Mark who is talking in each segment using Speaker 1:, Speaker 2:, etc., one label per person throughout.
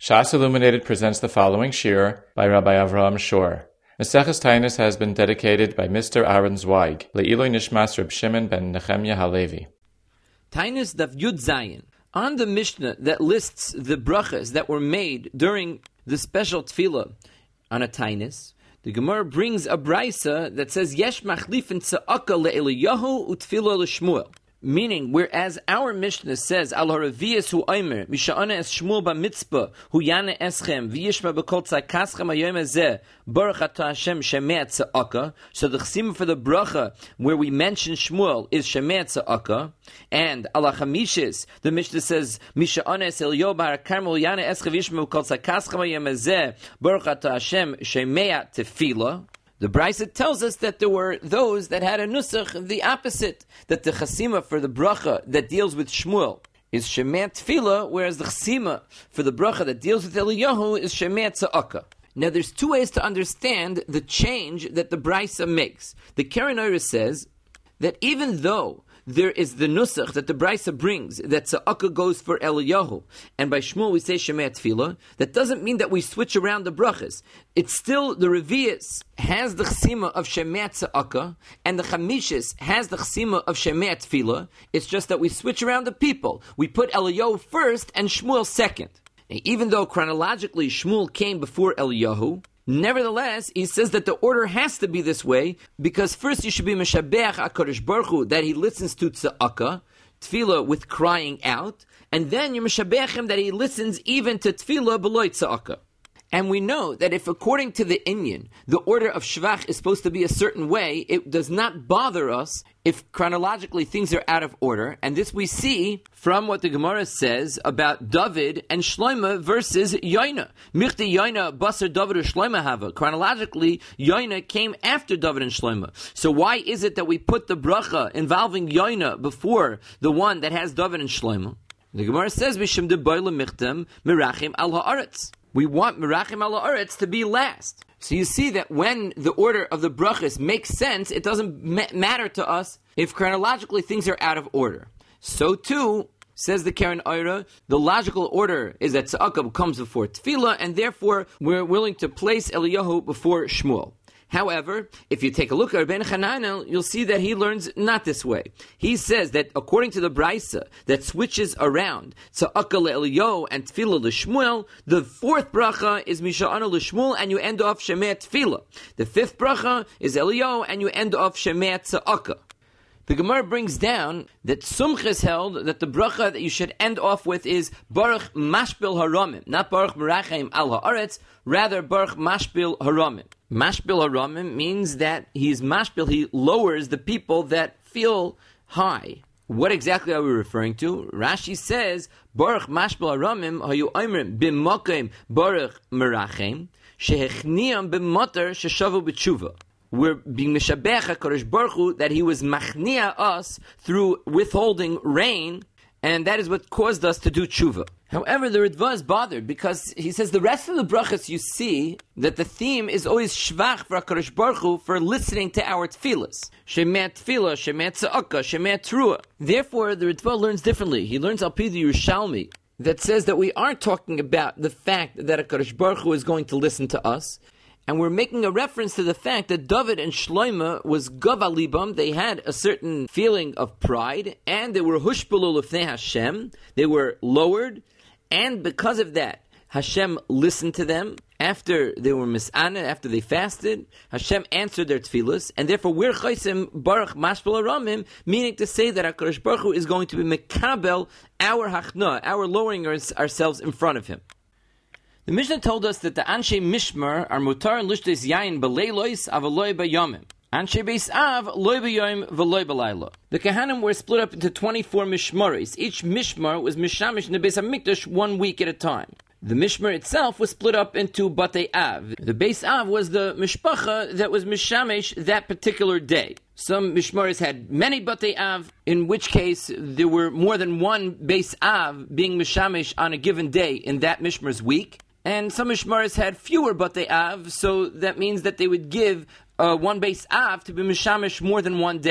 Speaker 1: Shas Illuminated presents the following shir by Rabbi Avraham Shor. Maseches Tainus has been dedicated by Mr. Aaron Zweig, Le'iloi Nishmas Reb Shimon ben Nechemya Halevi.
Speaker 2: Tainus Daf Yud Zayin. On the Mishnah that lists the brachas that were made during the special tefillah on a Tainus, the Gemara brings a brisa that says Yesh machlifin tza'aka le'Eliyahu u'tefillah l'Shmuel. Meaning, whereas our Mishnah says, Al haravias hu omer, misha'ana es Shmuel ba-mitzpah, hu yana eschem, v'yishma b'kol tzakaschem hayom hazeh, baruch atah Hashem shemeh tza'aka. So the chesima for the bracha, where we mention Shmuel, is shemeh tza'aka. And Al ha'chamishis, the Mishnah says, misha'ana es Eliyahu bar karmel, yana eschem, v'yishma b'kol tzakaschem hayom hazeh, baruch atah Hashem shemeh tefillah. The Brisa tells us that there were those that had a nusach, the opposite, that the chasima for the bracha that deals with Shmuel is Shemeh Tefillah, whereas the chasima for the bracha that deals with Eliyahu is Shemeh Tza'aka. Now there's two ways to understand the change that the Brisa makes. The Keren Orah says that even though there is the nusach that the Brisa brings, that Tza'aka goes for Eliyahu, and by Shmuel we say Shemeh Tefillah, that doesn't mean that we switch around the brachas. It's still, the Revi'is has the chesima of Shemeh Tza'aka, and the Chamishis has the chesima of Shemeh Tefillah. It's just that we switch around the people. We put Eliyahu first and Shmuel second. And even though chronologically Shmuel came before Eliyahu, nevertheless, he says that the order has to be this way, because first you should be Meshabeach HaKadosh Baruch Hu, that he listens to Tza'aka, Tefillah with crying out, and then you Meshabeach him that he listens even to Tefillah below Tza'aka. And we know that if according to the Inyan, the order of Shvach is supposed to be a certain way, it does not bother us if chronologically things are out of order. And this we see from what the Gemara says about David and Shloimeh versus Yoina. Michti Yoina, Basar David or Shloimeh Hava. Chronologically, Yoina came after David and Shloimeh. So why is it that we put the bracha involving Yoina before the one that has David and Shloimeh? The Gemara says, Mishim de Boile Michtem, Mirachim al Haaretz. We want Merachim al Haaretz to be last. So you see that when the order of the brachas makes sense, it doesn't matter to us if chronologically things are out of order. So too, says the Keren Orah, the logical order is that Tza'aka comes before Tefillah, and therefore we're willing to place Eliyahu before Shmuel. However, if you take a look at Rabbeinu Chananel, you'll see that he learns not this way. He says that according to the Brisa that switches around Tza'aka le'Eliyahu and Tefillah l'Shmuel, the fourth bracha is Misha'ana l'Shmuel and you end off Shemeh Tefillah. The fifth bracha is Eliyahu and you end off Shemeh Tza'aka. The Gemara brings down that Sumchis held that the bracha that you should end off with is Baruch Mashbil Haramim, not Baruch Merachim al Haaretz, rather Baruch Mashbil Haramim. Mashbil Haramim means that he's mashbil, he lowers the people that feel high. What exactly are we referring to? Rashi says, Baruch Mashbil Haramim hayu oimrim b'mokim Baruch Merachim shehechniam b'moter sheshavu b'tshuva. We're being Meshabeach HaKadosh Baruch Hu that he was machnia us through withholding rain, and that is what caused us to do tshuva. However, the Ritva is bothered because he says the rest of the brachas you see that the theme is always shvach for HaKadosh Baruch Hu for listening to our tefillas. Shemeh tefillah, shemeh tza'aka, shemeh teruah. Therefore, the Ritva learns differently. He learns al pi the Yerushalmi that says that we aren't talking about the fact that HaKadosh Baruch Hu is going to listen to us. And we're making a reference to the fact that David and Shloimeh was gava libam. They had a certain feeling of pride, and they were hushpelu lefnei Hashem. They were lowered, and because of that, Hashem listened to them after they were mis'ana, after they fasted. Hashem answered their tefillas, and therefore we're chaysim baruch mashpil haramim, meaning to say that HaKadosh Baruch Hu is going to be mekabel our hachna, our lowering ourselves in front of Him. The Mishnah told us that the Anshe Mishmar are mutar and lishtes yayin beleilois avaloi bayomim. Anshe Beis Av loy bayom v'loy belayla. The Kahanim were split up into 24 Mishmaris. Each Mishmar was mishamish in the Beis HaMikdash 1 week at a time. The Mishmar itself was split up into Batei Av. The Beis Av was the mishpacha that was mishamish that particular day. Some Mishmaris had many Batei Av, in which case there were more than one Beis Av being mishamish on a given day in that Mishmar's week. And some Mishmaris had fewer Batei Av, so that means that they would give one Beis Av to be Mishamish more than one day.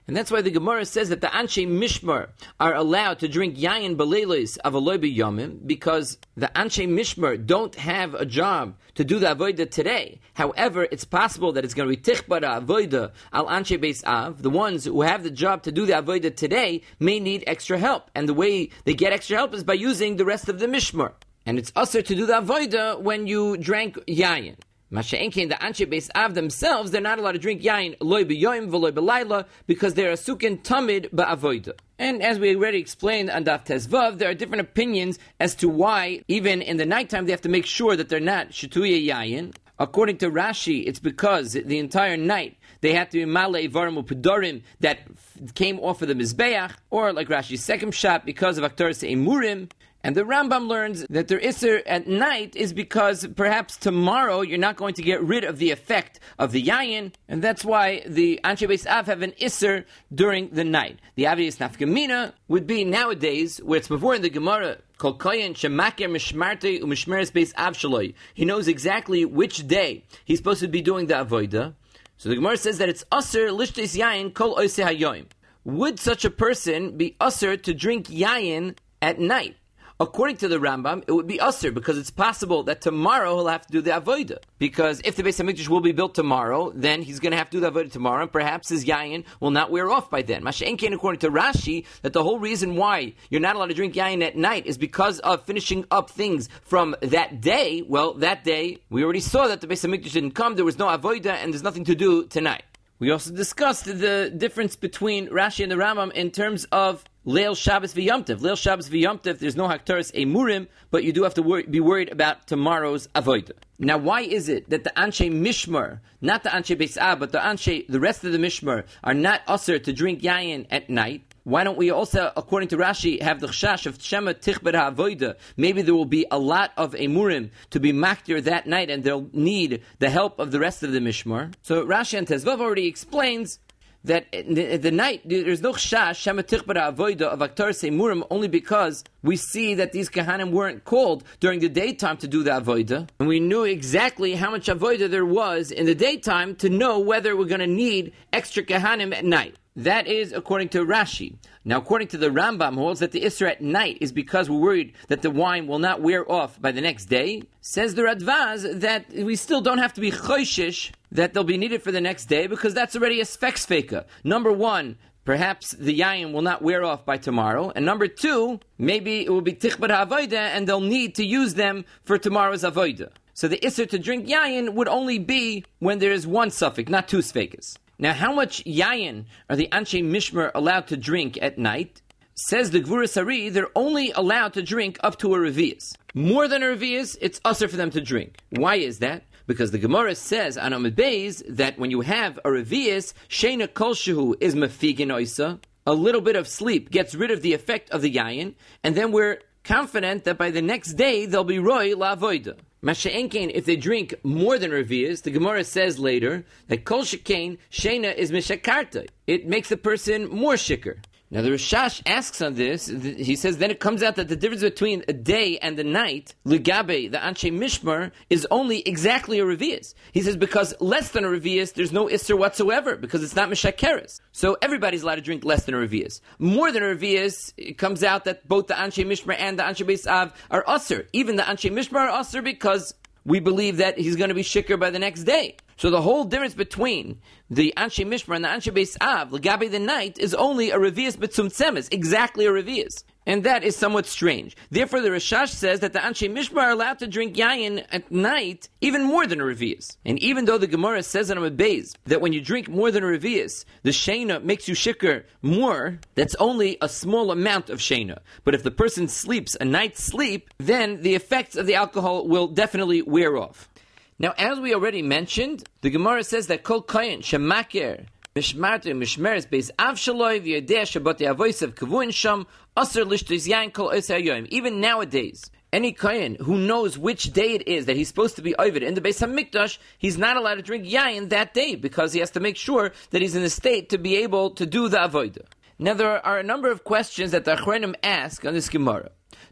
Speaker 2: And that's why the Gemara says that the Anshe Mishmar are allowed to drink Yayin Beleilis Avaloi B'Yomim, because the Anshe Mishmar don't have a job to do the Avodah today. However, it's possible that it's going to be Tichbara Avodah Al Anshe Beis Av. The ones who have the job to do the Avodah today may need extra help. And the way they get extra help is by using the rest of the Mishmar. And it's usher to do the Avodah when you drank Yayin. Masha'enkein, the Anshe Beis Av themselves, they're not allowed to drink yayin loy b'yoyim v'loy b'layla because they're asukin tamid ba'avoida. And as we already explained on Daf Tezvav, there are different opinions as to why, even in the nighttime, they have to make sure that they're not shituya yayin. According to Rashi, it's because the entire night they have to be malei varim u'pedorim that came off of the Mizbeach, or like Rashi's second shot, because of Aktaris Emurim. And the Rambam learns that their Isser at night is because perhaps tomorrow you're not going to get rid of the effect of the Yayin, and that's why the Anshe Beis Av have an Isser during the night. The Aviyas Nafkamina would be nowadays, where it's before in the Gemara, Kol Koyen Shemaker Mishmarte Umishmeres Beis Av Shaloi. He knows exactly which day he's supposed to be doing the Avodah. So the Gemara says that it's Asr Lishtes Yayin Kol Oise Hayoim. Would such a person be Asr to drink Yayin at night? According to the Rambam, it would be usher because it's possible that tomorrow he'll have to do the avodah. Because if the Beis Hamikdash will be built tomorrow, then he's going to have to do the avodah tomorrow, and perhaps his yayin will not wear off by then. Masha'enkein, according to Rashi, that the whole reason why you're not allowed to drink yayin at night is because of finishing up things from that day. Well, that day, we already saw that the Beis Hamikdash didn't come, there was no avodah, and there's nothing to do tonight. We also discussed the difference between Rashi and the Rambam in terms of Leil Shabbos v'Yom Tov. Leil Shabbos v'Yom Tov, there's no Haktaris Emurim, but you do have to be worried about tomorrow's Avodah. Now, why is it that the Anshe Mishmar, not the Anshe Beis Av, but the rest of the Mishmar, are not usher to drink Yayin at night? Why don't we also, according to Rashi, have the chashash of Shema Tichber HaAvoida? Maybe there will be a lot of Emurim to be maktir that night, and they'll need the help of the rest of the Mishmar. So Rashi and Tezvav already explains that the night, there's no chashash, Shema Tichber HaAvoida of Aktaris Emurim, only because we see that these Kahanim weren't called during the daytime to do the Avoida, and we knew exactly how much Avoida there was in the daytime to know whether we're going to need extra Kahanim at night. That is according to Rashi. Now, according to the Rambam, who holds that the Isra at night is because we're worried that the wine will not wear off by the next day, says the Radvaz that we still don't have to be choishish that they'll be needed for the next day, because that's already a speks feka. Number one, perhaps the yayin will not wear off by tomorrow. And number two, maybe it will be tichbar ha'avoida and they'll need to use them for tomorrow's avoida. So the Isra to drink yayin would only be when there is one suffix, not two sfekas. Now, how much yayin are the Anshe Mishmar allowed to drink at night? Says the Gvura Sari, they're only allowed to drink up to a revius. More than a revius, it's usher for them to drink. Why is that? Because the Gemara says on Amud Beis that when you have a revius, sheina kolshehu is mafigin oisa. A little bit of sleep gets rid of the effect of the yayin, and then we're confident that by the next day they'll be roy la'avoida. Masha'enkein, if they drink more than revius, the Gemara says later that kol shekain sheina is mishakarta. It makes the person more shikker. Now the Rashash asks on this, he says, then it comes out that the difference between a day and the night, Ligabe, the Anshe Mishmar, is only exactly a revius. He says because less than a revius, there's no Isser whatsoever, because it's not Mishakeres. So everybody's allowed to drink less than a revius. More than a revius, it comes out that both the Anshe Mishmar and the Anshe Beis Av are Usser. Even the Anshe Mishmar are Usser because we believe that he's going to be shikker by the next day. So the whole difference between the Anshe Mishmar and the Anshe Beis Av, L'gabe the night, is only a revius b'tzumtzemes, exactly a revius. And that is somewhat strange. Therefore, the Rashash says that the Anshe Mishmar are allowed to drink yayin at night even more than a revius. And even though the Gemara says on Amud Beis that when you drink more than a revius, the sheina makes you shikker more, that's only a small amount of sheina. But if the person sleeps a night's sleep, then the effects of the alcohol will definitely wear off. Now, as we already mentioned, the Gemara says that kol kohen shemaker mishmarte mishmeres beis av shaloi v'yodeh shabbatei avosav kavuin sham aser lishtos yain kol osei hayoim. Even nowadays, any kohen who knows which day it is that he's supposed to be ovid in the Beis Hamikdash, he's not allowed to drink yain that day because he has to make sure that he's in a state to be able to do the avodah. Now, there are a number of questions that the Achronim ask on this Gemara.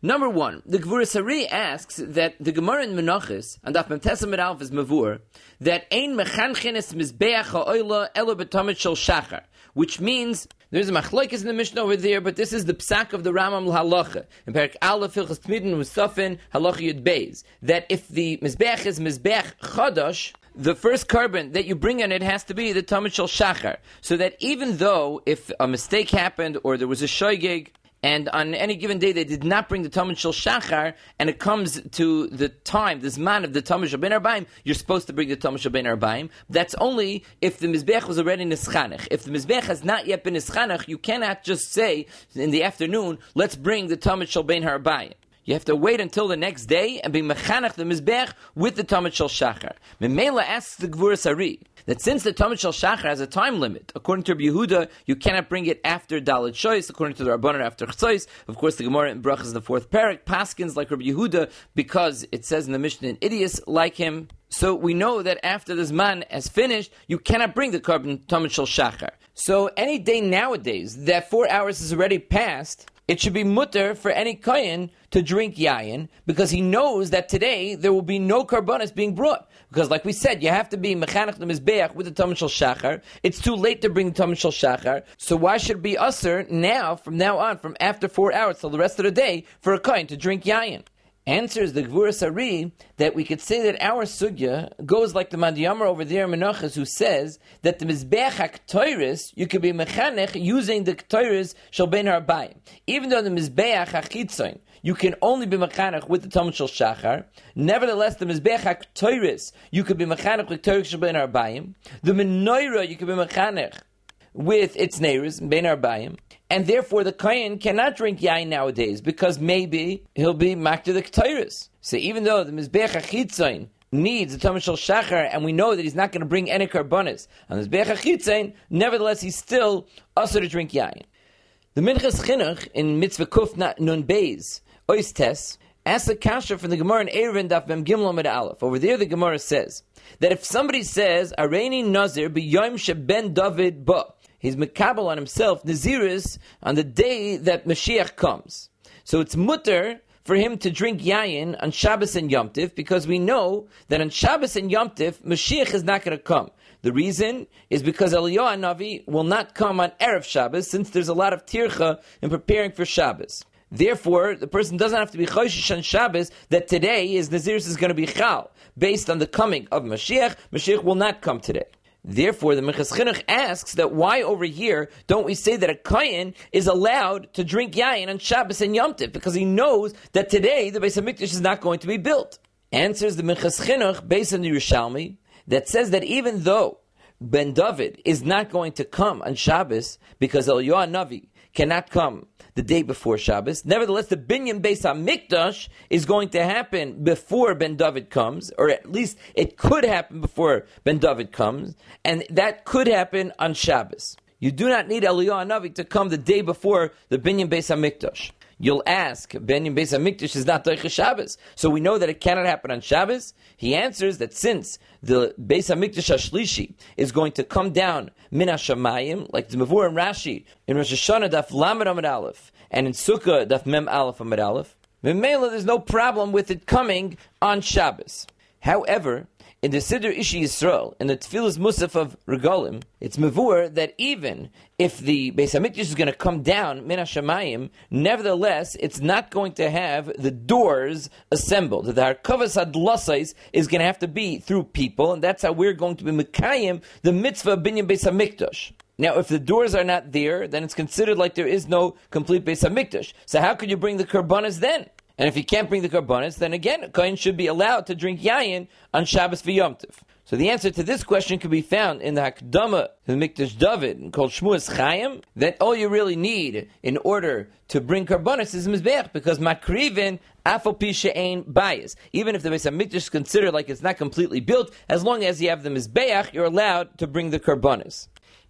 Speaker 2: Number one, the Gvura Sari asks that the Gemara in Menachos, and Daf Mem Tesam Alf is Mavur, that Ein Mechanchenes Mizbeach Ha'oila Elo B'Tamid Shel Shachar, which means there's a machlokes in the Mishnah over there, but this is the psak of the Rambam L'Halacha in Perek Aleph Hilchos Tmidin Musafin Halacha Yud Beis, that if the Mizbeach is Mizbeach Chadash, the first carbon that you bring on it has to be the Tamid Shel Shachar, so that even though if a mistake happened or there was a shoygig, and on any given day they did not bring the Tamid Shel Shachar, and it comes to the time, this man of the Tamid Shel Ben Arbaim, you're supposed to bring the Tamid Shel Ben Arbaim. That's only if the Mizbech was already Nischanech. If the Mizbech has not yet been Nischanech, you cannot just say in the afternoon, let's bring the Tamid Shel Ben Arbaim. You have to wait until the next day and be mechanech the mizbech with the Tamid Shel Shachar. Memela asks the Gvura Sari that since the Tamid Shel Shachar has a time limit, according to Rabbi Yehuda, you cannot bring it after Dalet Shois, according to the Rabbanan after Chsois. Of course, the Gemara in Brachas in the 4th parak, Paskins like Rabbi Yehuda, because it says in the Mishnah in Idias like him. So we know that after this man has finished, you cannot bring the carbon Tamid Shel Shachar. So any day nowadays that 4 hours is already passed, it should be mutter for any kohen to drink yayin, because he knows that today there will be no karbonis being brought. Because like we said, you have to be mechanech the mizbeach with the Tamid Shel Shachar. It's too late to bring the Tamid Shel Shachar, so why should it be usher now, from now on, from after 4 hours till the rest of the day, for a kohen to drink yayin? Answers the Gvura Sari that we could say that our sugya goes like the Madiyamar over there in Menachos, who says that the Mizbeach HaKtoiris, you could be mechanech using the Ktoiris Shel Ben Arbaim. Even though the Mizbeach HaChitzoin, you can only be mechanech with the Tamid Shel Shachar, nevertheless the Mizbeach HaKtoiris, you could be mechanech with Ktoiris Shel Ben Arbaim. The Menorah, you could be mechanech with its neighbors, Ben Arbaim. And therefore, the kohen cannot drink yain nowadays, because maybe he'll be makter the ketairis. So even though the Mizbeach HaChitzoin needs the Tamid Shel Shachar, and we know that he's not going to bring any karbonis on the Mizbeach HaChitzoin, nevertheless, he's still also to drink yain. The Minchas Chinuch in Mitzvah Kuf Nun Beis, Ois Tes, asks a kasha from the Gemara in Eruvin Daf Mem Gimel Amud Aleph. Over there, the Gemara says that if somebody says, Areini Nazir b'yom sheben David ba, he's mekabel on himself, Naziris, on the day that Mashiach comes. So it's mutter for him to drink yayin on Shabbos and Yom Tif, because we know that on Shabbos and Yom Tif, Mashiach is not going to come. The reason is because Eliyahu Navi will not come on Erev Shabbos, since there's a lot of tircha in preparing for Shabbos. Therefore, the person doesn't have to be Choshish on Shabbos that today his Naziris is going to be Chal. Based on the coming of Mashiach, Mashiach will not come today. Therefore, the Minchas Chinuch asks that why over here don't we say that a kohen is allowed to drink yayin on Shabbos and Yom Tov, because he knows that today the Beis HaMikdash is not going to be built. Answers the Minchas Chinuch based on the Yerushalmi that says that even though Ben David is not going to come on Shabbos because Eliyahu Navi cannot come the day before Shabbos, nevertheless the Binyan Beis HaMikdash is going to happen before Ben David comes, or at least it could happen before Ben David comes, and that could happen on Shabbos. You do not need Eliyahu Navi to come the day before the Binyan Beis HaMikdash. You'll ask, Binyan Beis HaMikdash is not Teicha Shabbos, so we know that it cannot happen on Shabbos. He answers that since the Beis HaMikdash HaShlishi is going to come down Min HaShamayim, like the Mavur and Rashi, in Rosh Hashanah Daf Lamed Amud Aleph, and in Sukkah Daf Mem Aleph Amud Aleph, Memela, there's no problem with it coming on Shabbos. However, in the Siddur Ishi Yisrael, in the Tfilas Musaf of Regalim, it's mavur that even if the Beis HaMikdash is going to come down Min HaShamayim, nevertheless, it's not going to have the doors assembled. The Harkavas Hadlasais is going to have to be through people, and that's how we're going to be Mekayim, the mitzvah of Binyan Beis HaMikdash. Now, if the doors are not there, then it's considered like there is no complete Beis HaMikdash. So how could you bring the Karbanas then? And if you can't bring the Karbanas, then again, a kohen should be allowed to drink yayin on Shabbos v'Yom Tov. So the answer to this question can be found in the Hakdama to the Mikdash David, called Shmuas Chaim, that all you really need in order to bring Karbanas is Mizbeach, because Makrivin Afal Pi She'ein Bayis. Even if the Beis HaMikdash is considered like it's not completely built, as long as you have the Mizbeach, you're allowed to bring the Karbanas.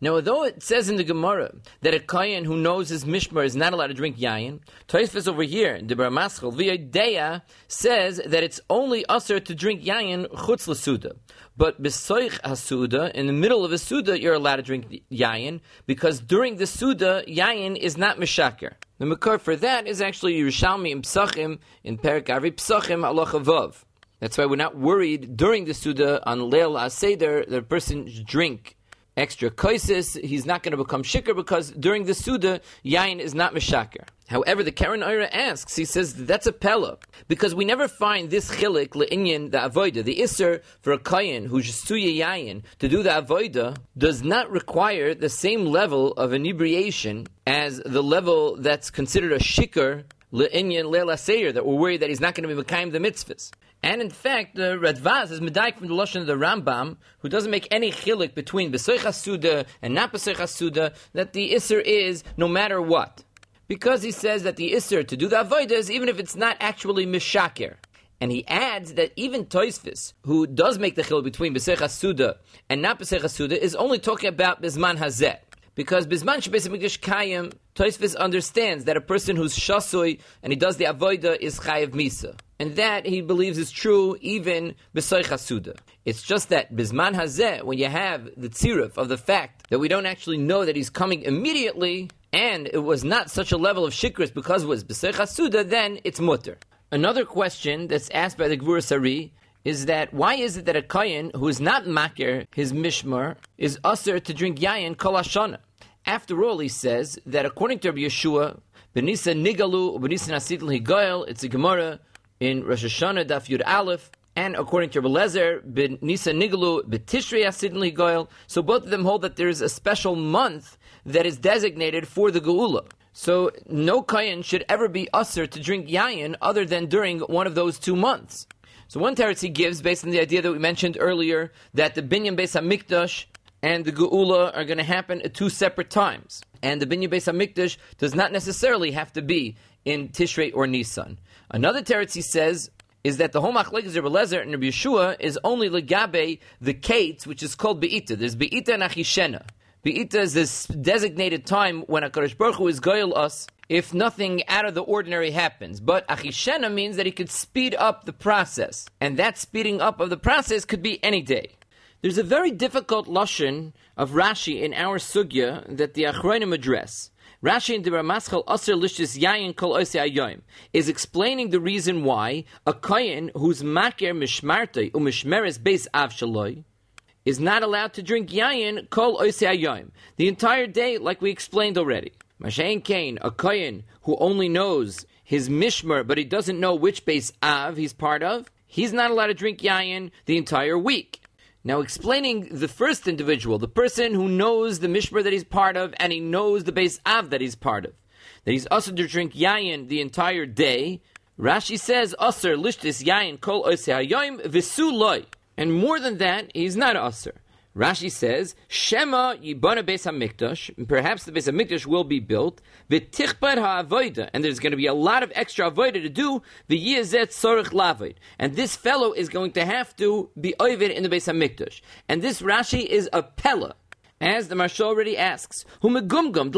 Speaker 2: Now, although it says in the Gemara that a kohen who knows his mishmar is not allowed to drink yayin, Tosfos over here, the Bar Maschil V'Yodeya, says that it's only usher to drink yayin chutz l'suda. But b'soich hasuda, in the middle of a suda, you're allowed to drink yayin, because during the suda, yayin is not mishaker. The makar for that is actually Yerushalmi in Psachim, in Perek Avi Psachim Halacha Vav. That's why we're not worried during the suda on Leil HaSeder that a person drink extra kaisis, he's not going to become shikr because during the Suda, yayin is not mishaker. However, the Karen Oira asks, he says that's a pella, because we never find this chilik le'inyan the avoida. The isser for a kohen who's suya yayin to do the avoida does not require the same level of inebriation as the level that's considered a shikr le'inyan le'la seir, that we're worried that he's not going to be mekayim the mitzvahs. And in fact, the Radvaz is medaik from the Lashon of the Rambam, who doesn't make any chilik between B'soich HaSuda and not B'soich HaSuda, that the Isser is no matter what. Because he says that the Isser to do the Avodah is even if it's not actually Mishaker. And he adds that even Tosfos, who does make the chilik between B'soich HaSuda and not B'soich HaSuda, is only talking about Bizman Hazeh. Because Bizman Shebeis HaMikdash Kayim, Tosfos understands that a person who's shasui and he does the avodah is chayav misa. And that, he believes, is true even b'soich hasuda. It's just that Bizman Hazeh, when you have the tziruf of the fact that we don't actually know that he's coming immediately, and it was not such a level of shikris because it was b'soich hasuda, then it's mutter. Another question that's asked by the Gvura Sari is that why is it that a kohen who is not makir his mishmar is usher to drink yayin kol hashana? After all, he says that according to Rabbi Yeshua, Benisa Nigalu, Benisa Nasidl Higoyel, it's a Gemara in Rosh Hashanah Daf Yud Aleph, and according to Rabbi Lezer, Benisa Nigalu, Betishrei Asidl Higoyel. So both of them hold that there is a special month that is designated for the Geula. So no kohen should ever be usher to drink yayin other than during one of those 2 months. So one teretz he gives based on the idea that we mentioned earlier that the Binyan Beis HaMikdash and the Geula are going to happen at 2 separate times. And the Binyan Beis HaMikdash does not necessarily have to be in Tishrei or Nisan. Another teretz he says is that the whole machlekes Rabbi Lezer and Rabbi Yeshua is only legabe the kates, which is called Be'ita. There's Be'ita and Achishena. Be'ita is this designated time when HaKadosh Baruch Hu is goyel us if nothing out of the ordinary happens. But Achishena means that he could speed up the process. And that speeding up of the process could be any day. There's a very difficult lashon of Rashi in our sugya that the Achronim address. Rashi in the Bar Maschil Aser Lishtis Yayin Kol Osei Hayoim is explaining the reason why a kohen who's makir mishmartei umishmeres beis av shaloi is not allowed to drink yayin Kol Osei Hayoim the entire day, like we explained already. Mashayin Kain, a kohen who only knows his mishmer but he doesn't know which beis av he's part of, he's not allowed to drink yayin the entire week. Now, explaining the first individual, the person who knows the mishmer that he's part of, and he knows the beis av that he's part of, that he's usher to drink yayin the entire day, Rashi says, usher lishtis yayin kol osei hayoim v'su loy. And more than that, he's not usher. Rashi says, Shema yibana beis hamikdash, perhaps the beis hamikdash will be built, v'tichbar ha'avoida, and there's going to be a lot of extra avoida to do, v'yizet sorich lavoid, and this fellow is going to have to be oived in the beis hamikdash. And this Rashi is a pella, as the Marsha already asks, when does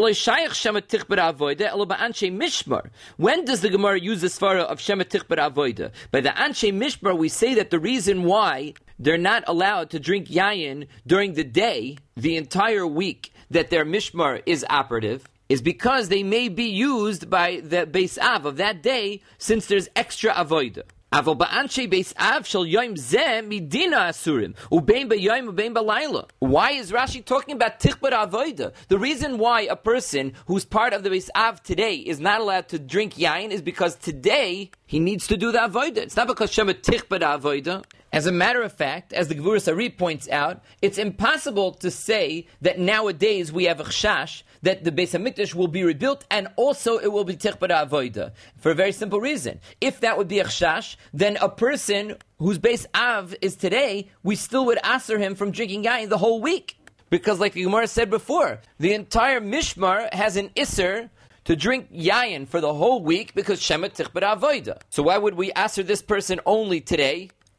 Speaker 2: the Gemara use the svara of Shema Tichbar Avoida? By the Anshe Mishmar, we say that the reason why they're not allowed to drink yayin during the day, the entire week that their Mishmar is operative, is because they may be used by the Beis Av of that day, since there's extra Avoida. Why is Rashi talking about Tichbar Avoida? The reason why a person who's part of the Beis Av today is not allowed to drink yayin is because today he needs to do the Avoida. It's not because Shema Tichbar Avoida. As a matter of fact, as the Gvura Sari points out, it's impossible to say that nowadays we have a chashash that the Beis HaMikdash will be rebuilt and also it will be Tichbar Avoida. For a very simple reason. If that would be a chashash, then a person whose Beis Av is today, we still would aser him from drinking yayin the whole week. Because like the Gemara said before, the entire Mishmar has an Isser to drink yayin for the whole week because Shema Tichbar Avoida. So why would we aser this person only today?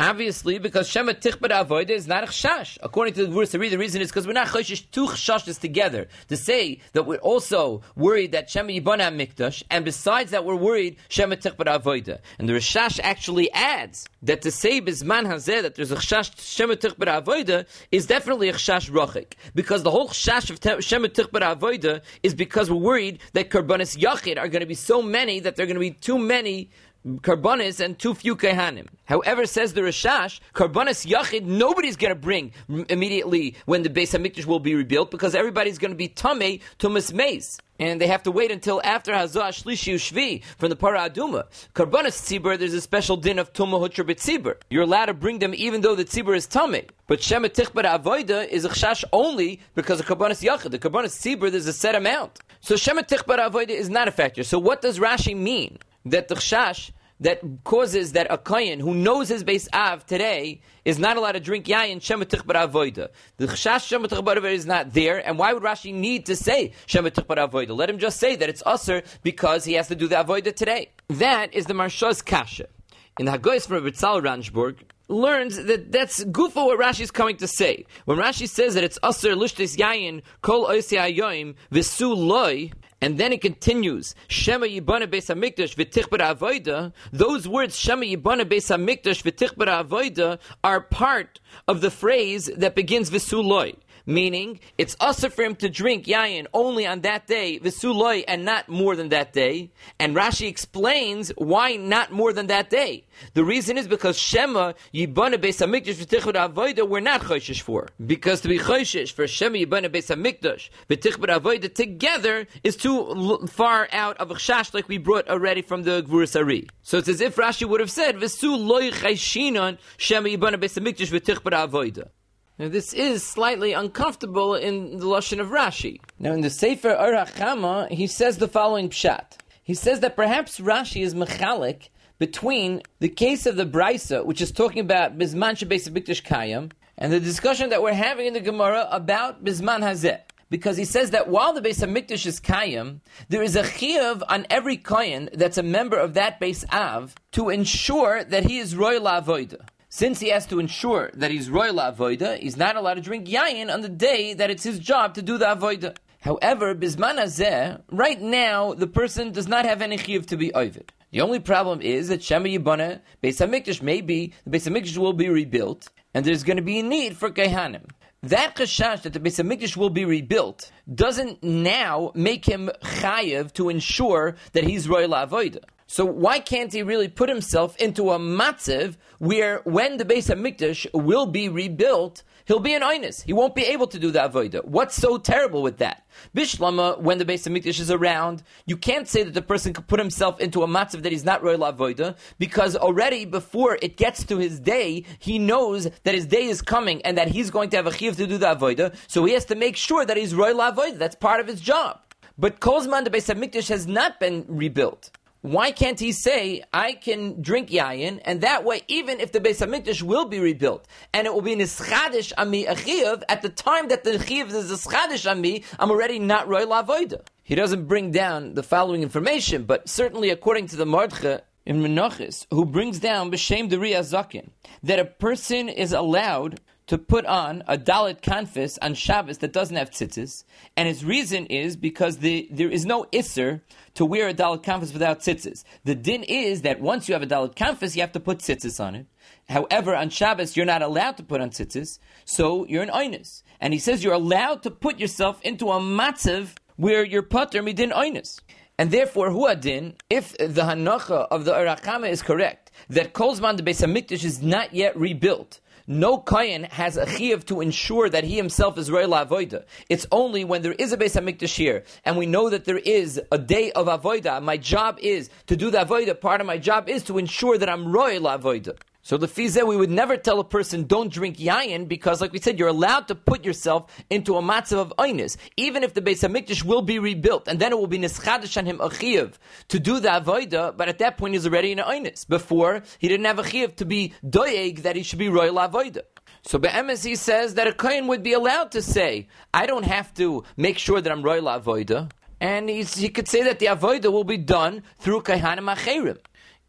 Speaker 2: Obviously, because Shema Tichbar Avoida is not a chashash. According to the Gvura Sari, the reason is because we're not choshish two chashashas together. To say that we're also worried that Shema Yibana Mikdash, and besides that we're worried Shema Tichbar Avoida. And the Rishash actually adds that to say Bizman Hazeh that there's a chashash Shema Tichbar Avoida is definitely a chashash rochik. Because the whole chashash of Shema Tichbar Avoida is because we're worried that Karbanis Yachid are going to be so many that there are going to be too many Karbanis and too few Kehanim. However, says the Rishash, Karbanis Yachid, nobody's going to bring immediately when the Beis HaMikdash will be rebuilt, because everybody's going to be Tamei Tumas Meis. And they have to wait until after Hazah Shlishi Ushvi from the Para Aduma. Karbanis Tzibur, there's a special din of Tumah Hutra B'Tzibur. You're allowed to bring them even though the Tzibur is Tamei. But Shema Tichbar Avoida is a Chash only because of Karbanis Yachid. The Karbanis Tzibur, there's a set amount. So Shema Tichbar Avoida is not a factor. So what does Rashi mean? That the chash that causes that a kohen who knows his Beis Av today is not allowed to drink yayin Shema Tichbar Avoida. The chash Shema Tichbar Avoida is not there, and why would Rashi need to say Shema Tichbar Avoida? Let him just say that it's usher because he has to do the Avoida today. That is the Marsha's kasha. In the Hagoyes from Ritzal Ranjburg learns that that's gufa what Rashi is coming to say. When Rashi says that it's usher lushtis yayin kol oisi ayoim v'su loy, and then it continues, Shema Yibana Beis HaMikdash v'tichbar avoida. Those words, Shema Yibana Beis HaMikdash v'tichbar avoida, are part of the phrase that begins v'suloi. Meaning, it's usher for him to drink yayin only on that day, v'suloi, and not more than that day. And Rashi explains why not more than that day. The reason is because Shema Yibana Beis HaMikdash v'tichbar avoida we're not choshish for. Because to be choshish for Shema Yibana Beis HaMikdash v'tichbar avoida together is too far out of a chash like we brought already from the Gvura Sari. So it's as if Rashi would have said v'suloi chayshinon Shema Yibana Beis HaMikdash v'tichbar avoida. Now this is slightly uncomfortable in the lashon of Rashi. Now in the Sefer Orach Chama, he says the following pshat. He says that perhaps Rashi is mechalik between the case of the Braisa, which is talking about Bizman Shebeis HaMikdash Kayam, and the discussion that we're having in the Gemara about Bizman Hazeh. Because he says that while the Beis HaMikdash is Kayam, there is a chiyuv on every kohen that's a member of that Beis Av to ensure that he is royal avoida. Since he has to ensure that he's royal avoida, he's not allowed to drink yayin on the day that it's his job to do the avoida. However, Bizman Hazeh, right now, the person does not have any chiyuv to be ovid. The only problem is that Shema Yibana Beis HaMikdash, maybe the Beis HaMikdash will be rebuilt, and there's going to be a need for Kehanim. That chashash that the Beis HaMikdash will be rebuilt doesn't now make him chayev to ensure that he's royal avoida. So why can't he really put himself into a matziv where when the Beis HaMikdash will be rebuilt, he'll be an oinus. He won't be able to do the avodah. What's so terrible with that? Bishlama, when the Beis HaMikdash is around, you can't say that the person could put himself into a matziv that he's not royal avodah, because already before it gets to his day, he knows that his day is coming and that he's going to have a chiyuv to do the avodah, so he has to make sure that he's royal avodah. That's part of his job. But Kozman, the Beis HaMikdash has not been rebuilt. Why can't he say, I can drink yayin, and that way, even if the Beis HaMikdash will be rebuilt, and it will be nischadish ami a chiyuv, at the time that the chiyuv is nischadish ami, I'm already not royal avodah. He doesn't bring down the following information, but certainly according to the Mordche in Menachos, who brings down b'shem Deri Azakin, that a person is allowed to put on a dalit kanfis on Shabbos that doesn't have tzitzis, and his reason is because there is no isser to wear a dalit kanfis without tzitzis. The din is that once you have a dalit kanfis, you have to put tzitzis on it. However, on Shabbos, you're not allowed to put on tzitzis, so you're an oinus. And he says you're allowed to put yourself into a matzav where you're pater midin oinus. And therefore, huadin, if the hanacha of the Orach Chama is correct, that Kol Zman the Beis HaMikdash is not yet rebuilt, no kohen has a chiyuv to ensure that he himself is royal avoida. It's only when there is a Beis HaMikdash here, and we know that there is a day of avoida, my job is to do the avoida, part of my job is to ensure that I'm royal avoida. So the fizeh, we would never tell a person don't drink yayin, because like we said, you're allowed to put yourself into a matzav of oynis, even if the Beis HaMikdash will be rebuilt, and then it will be nischadish on him a chiyuv to do the avoida, but at that point he's already in an oynis. Before, he didn't have a chiyuv to be doeg that he should be royal avoida. So be'emes he says that a kohen would be allowed to say, I don't have to make sure that I'm royal avoida, and he could say that the avoida will be done through kaihanim acherim.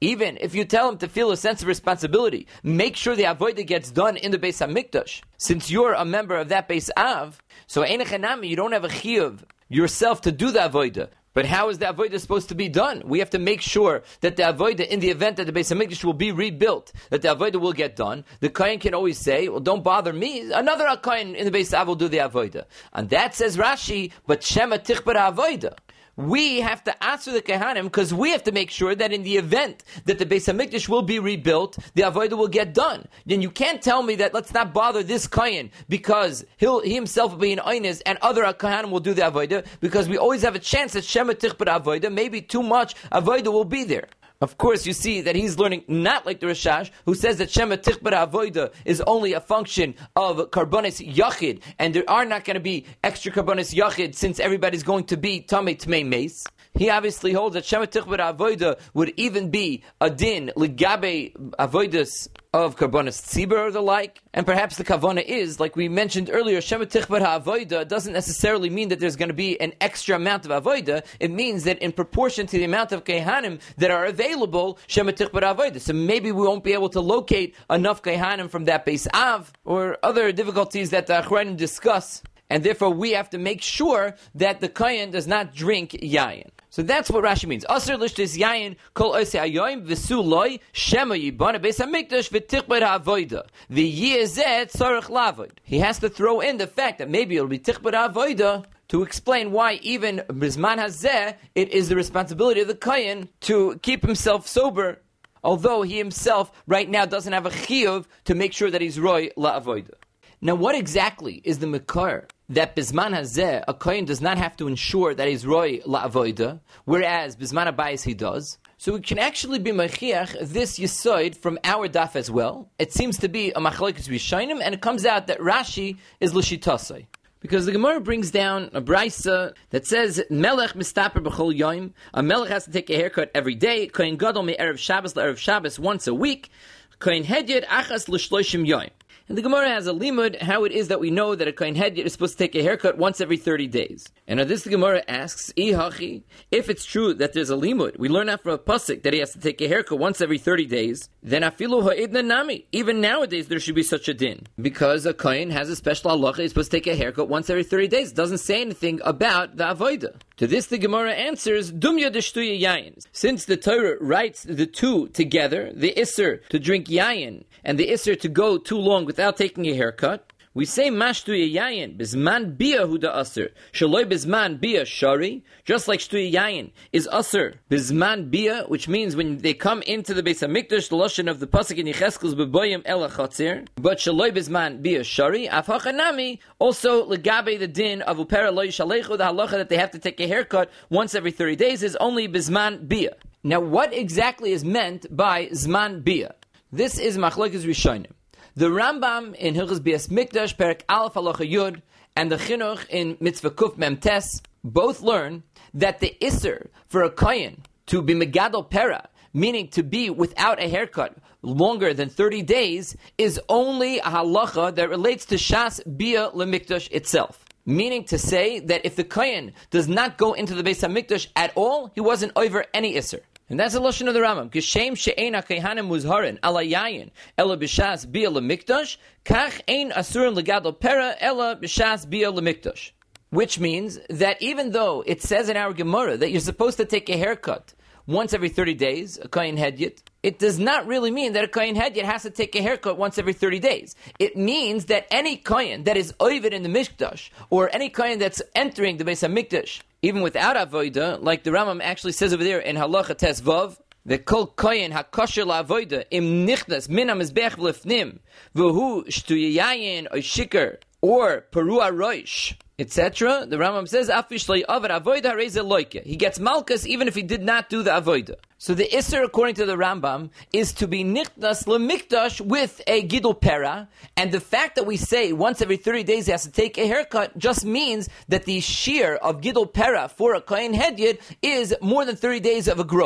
Speaker 2: Even if you tell him to feel a sense of responsibility, make sure the avodah gets done in the Beis HaMikdash, since you're a member of that Beis Av, so Einachanami, you don't have a chiyuv yourself to do the avodah. But how is the avodah supposed to be done? We have to make sure that the avodah, in the event that the Beis HaMikdash will be rebuilt, that the avodah will get done. The kohen can always say, well, don't bother me. Another kohen in the Beis Av will do the avodah. And that says Rashi, but Shema tichbar avodah. We have to answer the Kehanim because we have to make sure that in the event that the Beis HaMikdash will be rebuilt, the avodah will get done. Then you can't tell me that let's not bother this Kohen because he himself will be in Einis and other Kehanim will do the avodah, because we always have a chance that Shema tichbar avodah, maybe too much avodah will be there. Of course, you see that he's learning not like the Rashash, who says that Shema tichbar avodah is only a function of karbonis yachid, and there are not going to be extra karbonis yachid since everybody's going to be tamei tmei meis. He obviously holds that Shema tichbar avodah would even be a din ligabe avodas of karbonis tzibur or the like, and perhaps the kavana is, like we mentioned earlier, Shema tichbar avodah doesn't necessarily mean that there's going to be an extra amount of avodah. It means that in proportion to the amount of kehanim that are available, Shema tichbar avodah. So maybe we won't be able to locate enough kehanim from that Beis Av, or other difficulties that the Achronim discuss, and therefore we have to make sure that the kohen does not drink yayin. So that's what Rashi means. Asr lishtis yayin kol osei hayoim v'su loy shema yibana Beis HaMikdash v'tichbar ha'avoda v'yizeh tzarich lavod. He has to throw in the fact that maybe it'll be tichbar ha'avoda to explain why even bizman hazeh it is the responsibility of the kohen to keep himself sober, although he himself right now doesn't have a chiyuv to make sure that he's roy la'avoda. Now, what exactly is the makar that bizman hazeh a kohen does not have to ensure that he's roy la'avoda, whereas bizman habayis he does? So we can actually be mechiach this yisoid from our daf as well. It seems to be a machlokes rishonim, and it comes out that Rashi is l'shitasei. Because the Gemara brings down a brisa that says, Melech mistaper b'chol yoim, a melech has to take a haircut every day, kohen gadol me'erev Shabbos le'erev Shabbos once a week, kohen hedyot achas l'shloshim yoim. And the Gemara has a limud how it is that we know that a kohen hedyot is supposed to take a haircut once every 30 days. And on this the Gemara asks, Ihachi, if it's true that there's a limud, we learn out from a pasuk that he has to take a haircut once every 30 days, then afilu ha'idna nami, even nowadays there should be such a din. Because a kohen has a special halacha, he's supposed to take a haircut once every 30 days. It doesn't say anything about the avodah. To this the Gemara answers, Dumya d'shtuya yayin. Since the Torah writes the two together, the isser to drink yayin and the isser to go too long without taking a haircut, we say mashtuya yayin bizman bia hu da aser shaloi bizman bia shari, just like shtuya yayin is aser bizman bia, which means when they come into the Beis HaMikdash, the lashon of the pasuk in Yecheskel's beboyim ela chatzir, but shaloi bizman bia shari afhachanami also legabe the din of upera loy shalechu, the halacha that they have to take a haircut once every 30 days is only bizman bia. Now, what exactly is meant by zman bia? This is machlokes rishonim. The Rambam in Hilchos Beis Mikdash, Perek Aleph Halacha Yud, and the Chinuch in Mitzvah Kuf Mem Tes both learn that the Isser for a Kohen to be Megadol Pera, meaning to be without a haircut longer than 30 days, is only a halacha that relates to Shas Bia LeMikdash itself. Meaning to say that if the Kohen does not go into the Beis HaMikdash at all, he wasn't over any Isser. And that's the lashon of the Rambam. Kishem she'ein ha'kehanim muzharin ala yayin ela b'shas bia lemikdash, kach ein asurin legadol pera ela b'shas bia lemikdash. Which means that even though it says in our Gemara that you're supposed to take a haircut once every 30 days, a kohen hedyot, it does not really mean that a kohen hedyot has to take a haircut once every 30 days. It means that any kohen that is oived in the mikdash, or any kohen that's entering the Beis HaMikdash, even without avoida, like the Rambam actually says over there in Halacha Tes Vav, the kol kohen hakosher la'avoida im nichnas min hamizbech v'lefnim v'hu shtuyayin or shikar or perua roish, etc. The Rambam says afish lo'avad avoida hareze loike. He gets malchus even if he did not do the avoida. So the Isser, according to the Rambam, is to be nichnas lemikdash with a gidul pera, and the fact that we say once every 30 days he has to take a haircut just means that the shear of gidul pera for a kohen hedyot is more than 30 days of a growth.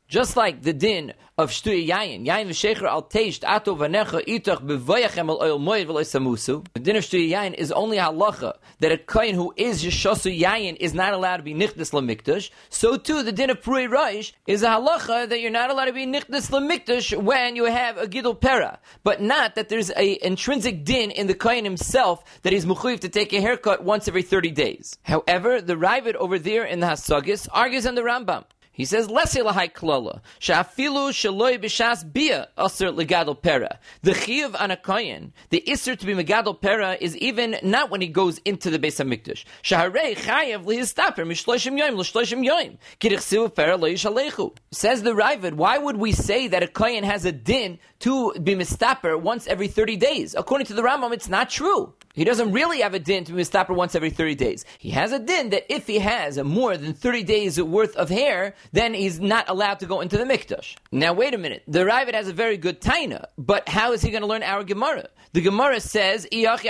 Speaker 2: Just like the din of shtuya yayin v'shecher al teisht ato v'necha itach b'vayachem al oil moed v'lo samusu. The din of shtuya yayin is only halacha that a kohen who is yeshosu yayin is not allowed to be nichnas lemikdash. So too, the din of prui roish is a halacha that you're not allowed to be nichnas lemikdash when you have a gidul pera, but not that there's a intrinsic din in the kohen himself that he's mechuyev to take a haircut once every 30 days. However, the Ravid over there in the Hasagis argues on the Rambam. He says, "Lesi lahai klala she'afilu sheloi b'shas bia aser legadol pera." The chiyuv on a kohen, the isser to be megadol pera, is even not when he goes into the Beis Hamikdash. Shaharei chayav lihistaper mishloshim yoyim l'shloshim yoyim kirichsivu pera lo yishalechu. Says the Ravid, why would we say that a kohen has a din to be mistaper once every 30 days? According to the Rambam, it's not true. He doesn't really have a din to be mistaper once every 30 days. He has a din that if he has more than 30 days worth of hair, then he's not allowed to go into the mikdash. Now wait a minute. The Ravid has a very good taina, but how is he going to learn our Gemara? The Gemara says,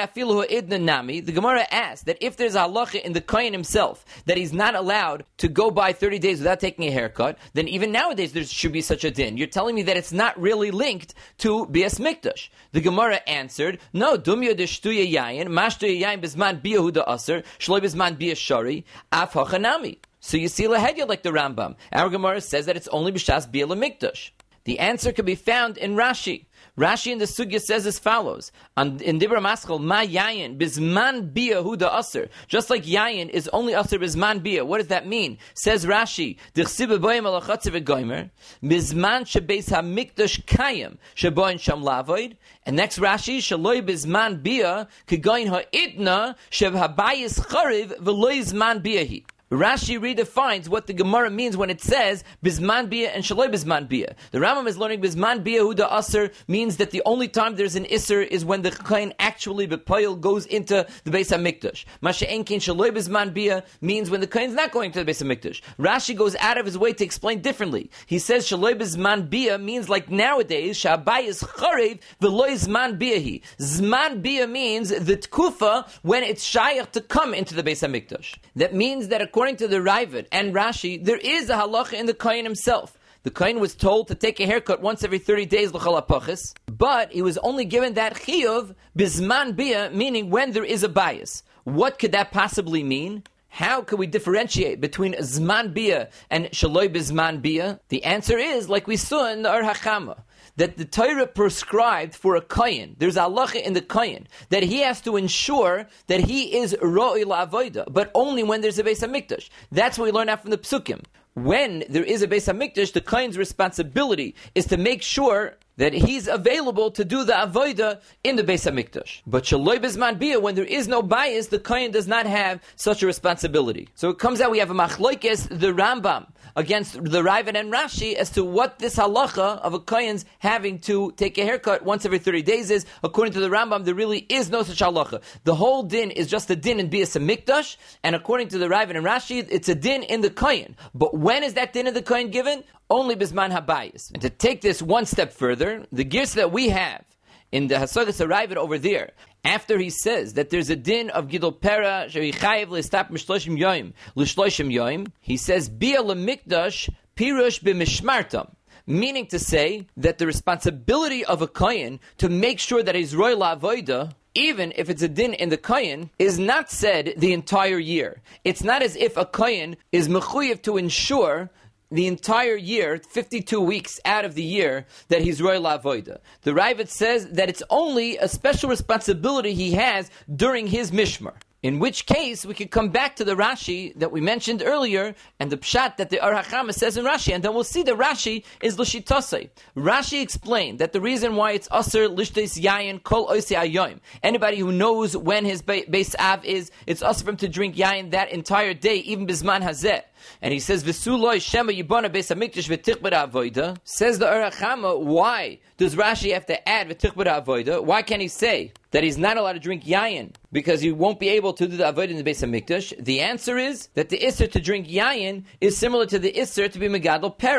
Speaker 2: the Gemara asks that if there's a halacha in the kohen himself that he's not allowed to go by 30 days without taking a haircut, then even nowadays there should be such a din. You're telling me that it's not really linked to Bias Mikdash. The Gemara answered, no, dumya de shtuya yayin, mashtuya yayin bisman biyahuda aser, shloi bisman biyashari, af hachanami. So you see lahedya like the Rambam. Our Gemara says that it's only b'shas bia lemikdash. The answer can be found in Rashi. Rashi in the Sugya says as follows: in Dibra Maschal, ma yayin bisman bia huda aser. Just like yayin is only aser bisman bia. What does that mean? Says Rashi, dichsibe boyim alachatze v'goymer bisman shebeis hamikdash kayim sheboin sham lavoid. And next Rashi, shaloi bisman bia kegoyin ha'idna shev habayis chariv v'loi zman biahi. Rashi redefines what the Gemara means when it says Bisman Bia and Shaloi Bisman Bia. The Rambam is learning Bisman Bia Huda Aser means that the only time there's an Isser is when the Kohen actually B'Poyel goes into the Beis HaMikdash. Masha'en Kin Shaloi Bisman Bia means when the Kohen's not going to the Beis HaMikdash. Rashi goes out of his way to explain differently. He says Shaloi Bisman Bia means like nowadays Sha'abai is Charev V'loi Zman Biahi. Zman Bia means the Tkufa when it's Shayach to come into the Beis HaMikdash. That means that according to the Ravid and Rashi, there is a halacha in the kohen himself. The kohen was told to take a haircut once every 30 days, l'chol hapachis, but he was only given that chiyuv bisman bia, meaning when there is a bias. What could that possibly mean? How can we differentiate between zman bia and shaloi bisman bia? The answer is, like we saw in the Or HaChama, that the Torah prescribed for a kohen, there's a halacha in the kohen, that he has to ensure that he is ro'i la'avoda, but only when there's a Beis HaMikdash. That's what we learn out from the Psukim. When there is a Beis HaMikdash, the kohen's responsibility is to make sure that he's available to do the avoda in the Beis HaMikdash. But shaloi bisman bia, when there is no bias, the kohen does not have such a responsibility. So it comes out we have a machlokes, the Rambam, against the Ravid and Rashi as to what this halacha of a kohen's having to take a haircut once every 30 days is. According to the Rambam, there really is no such halacha. The whole din is just a din in Bias HaMikdash, and according to the Ravid and Rashi, it's a din in the kohen. But when is that din in the kohen given? Only bisman habayis. And to take this one step further, the gears that we have in the Hasagas Ravid over there, after he says that there's a din of Gidol Pera, Sherichayev L'Estap Mishloshim Yoim, L'Shloshim Yoim, he says, Bia L'Mikdash Pirush B'Mishmartam. Meaning to say that the responsibility of a kohen to make sure that he's roy la'avoda, even if it's a din in the kohen, is not said the entire year. It's not as if a kohen is mechuyev to ensure the entire year, 52 weeks out of the year, that he's roy la'avoda. The Ravid says that it's only a special responsibility he has during his mishmar. In which case, we could come back to the Rashi that we mentioned earlier, and the pshat that the Or HaChama says in Rashi, and then we'll see the Rashi is l'shitosei. Rashi explained that the reason why it's aser lishtes yayin kol oisei ayoim. Anybody who knows when his Beis Av is, it's aser for him to drink yayin that entire day, even bisman hazeh. And he says, "V'suloi shema yibona Beis Hamikdash v'tichbet avoda." Says the Or HaChama, why does Rashi have to add v'tichbet avoda? Why can't he say that he's not allowed to drink yayin because he won't be able to do the avoda in the Beis Hamikdash? The answer is that the isser to drink yayin is similar to the isser to be megadol pera.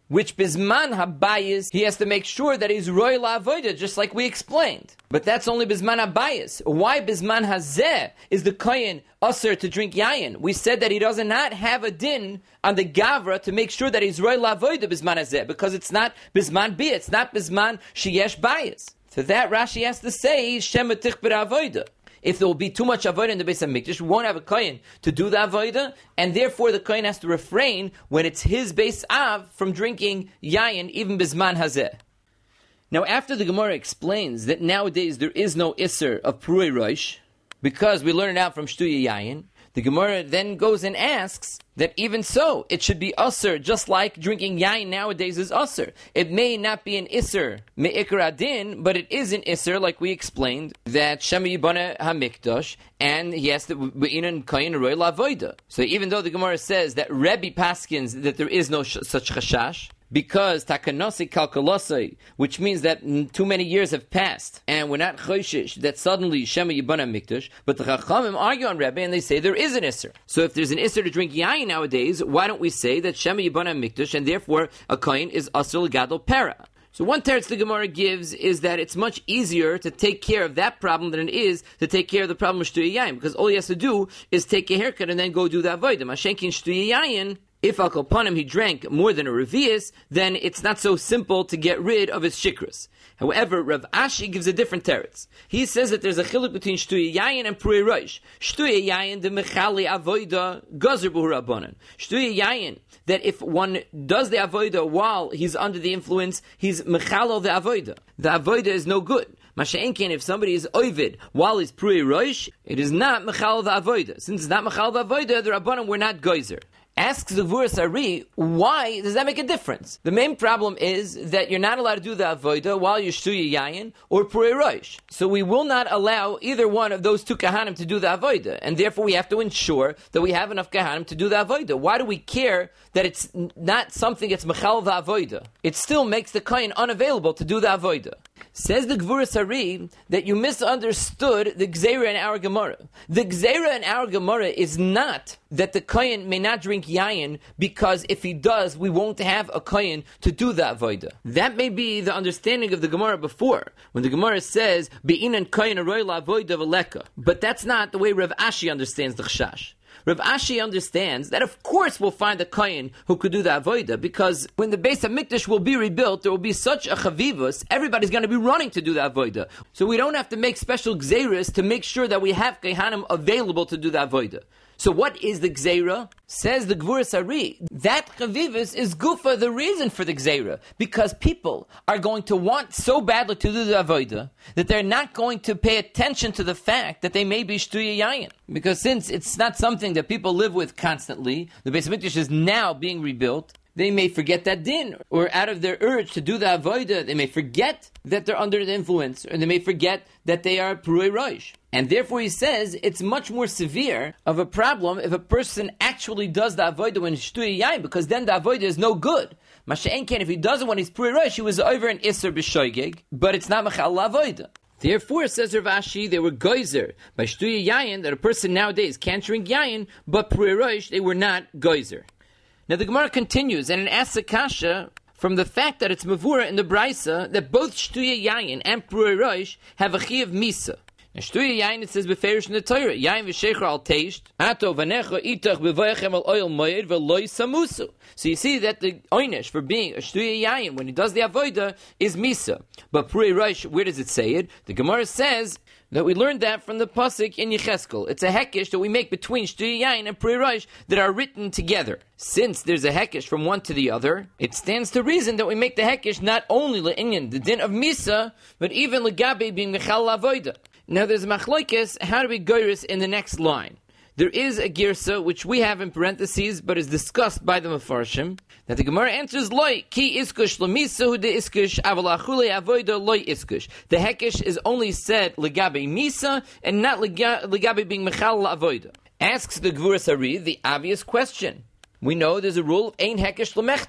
Speaker 2: which Bizman Habayis, he has to make sure that he's Roy La'avoida, just like we explained. But that's only Bizman Habayis. Why Bizman Hazeh is the Kohen Usher to drink Yayin? We said that he does not have a din on the Gavra to make sure that he's Roy La'avoida Bizman Hazeh, because it's not Bizman Bi, it's not Bizman Sheyesh Bayis. So that Rashi has to say, Shema Tichber Avoida. If there will be too much avodah in the Beis HaMikdash, we won't have a kohen to do the avodah, and therefore the kohen has to refrain when it's his Beis Av from drinking yayin, even bizman hazeh. Now, after the Gemara explains that nowadays there is no isser of Purei Rosh, because we learn it out from Shtuya Yayin, the Gemara then goes and asks that even so, it should be usser, just like drinking yayin nowadays is usser. It may not be an isser me'ikar adin, but it is an isser, like we explained, that Shema Yibana HaMikdash, and he has to be'inan kayin roy la'avoida. So even though the Gemara says that Rebbe paskins that there is no such chashash, because takanosi kalkalosai, which means that too many years have passed, and we're not choishish that suddenly Shema Yibana Mikdash, but the Chachamim argue on Rebbe and they say there is an isser. So if there's an isser to drink yayin nowadays, why don't we say that Shema Yibana Mikdash, and therefore a kohen is asur l'gadol para? So one teretz the Gemara gives is that it's much easier to take care of that problem than it is to take care of the problem of Shtuya Yayin, because all he has to do is take a haircut and then go do the avodah. Mashenkin Shtuya Yayin, if al kolpanim he drank more than a revius, then it's not so simple to get rid of his shikras. However, Rav Ashi gives a different teretz. He says that there's a chiluk between Shtuya Yayin and Purei Rosh. Shtuya Yayin, the mechali avoida, gazer b'hu rabbanan. Shtuya Yayin, that if one does the avoida while he's under the influence, he's mechalo the avoida. The avoida is no good. Masha'enkin, if somebody is oivid while he's Purei Rosh, it is not mechalo the avoida. Since it's not mechalo the avoida, the rabbanan were not geyser. Asks the Gvuras Ari, why does that make a difference? The main problem is that you're not allowed to do the avodah while you're Shtuya Yayin or Purei Rosh. So we will not allow either one of those two kahanim to do the avodah, and therefore we have to ensure that we have enough kahanim to do the avodah. Why do we care that it's not something that's mechal the avodah? It still makes the kohen unavailable to do the avodah. Says the Gvuras Ari that you misunderstood the Gzeira in our Gemara. The Gzeira in our Gemara is not that the kohen may not drink yayin, because if he does, we won't have a kohen to do the avodah. That may be the understanding of the Gemara before, when the Gemara says be'inan kohen aroy la'avodah v'leka. But that's not the way Rav Ashi understands the chashash. Rav Ashi understands that of course we'll find a kohen who could do the avodah, because when the Beis HaMikdash will be rebuilt, there will be such a chavivus, everybody's going to be running to do the avodah. So we don't have to make special gzeiras to make sure that we have kohanim available to do the avodah. So what is the gzeira? Says the Gvuras Ari, that chavivus is gufa, the reason for the gzeira, because people are going to want so badly to do the avodah that they're not going to pay attention to the fact that they may be shtuya yayin. Because since it's not something that people live with constantly, the Beis HaMikdash is now being rebuilt, they may forget that din, or out of their urge to do the avodah, they may forget that they're under the influence, or they may forget that they are Purei Rosh. And therefore he says it's much more severe of a problem if a person actually does the avodah when he's shtuya yayin, because then the avodah is no good. Masha'enken, if he does it when he's Purei Rosh, he was over an isser b'shoigeg, but it's not mechal la'avodah. Therefore, says Rav Ashi, they were geyser by shtuya yayin, that a person nowadays can't drink yayin, but Purei Rosh, they were not geyser. Now the Gemara continues, and it asks a kasha from the fact that it's mavura in the Braisa that both Shtuya Yayin and Purei Rosh have a chi of misa. Now Shtuya Yayin, it says beferish in the Torah, Yayin v'shecher al teisht, ato v'necha itach b'vayachem al oil moed v'loi samusu. So you see that the oynish for being a Shtuya Yayin when he does the avodah is misa. But Purei Rosh, where does it say it? The Gemara says that we learned that from the pasuk in Yecheskel. It's a hekesh that we make between Shtuya Yayin and Purei Rosh that are written together. Since there's a hekesh from one to the other, it stands to reason that we make the hekesh not only le'inyan, the din of misa, but even legabe being mechal la'avodah. Now there's a machlokes, how do we goyris in the next line? There is a girsa which we have in parentheses, but is discussed by the Mefarshim, that the Gemara answers loy ki iskush lemisa hu de iskush aval achule avoida loy iskush. The hekesh is only said legabe misa and not legabe being mechal avoida. Asks the Gvuras Ari the obvious question. We know there's a rule of ein hekesh lemechza.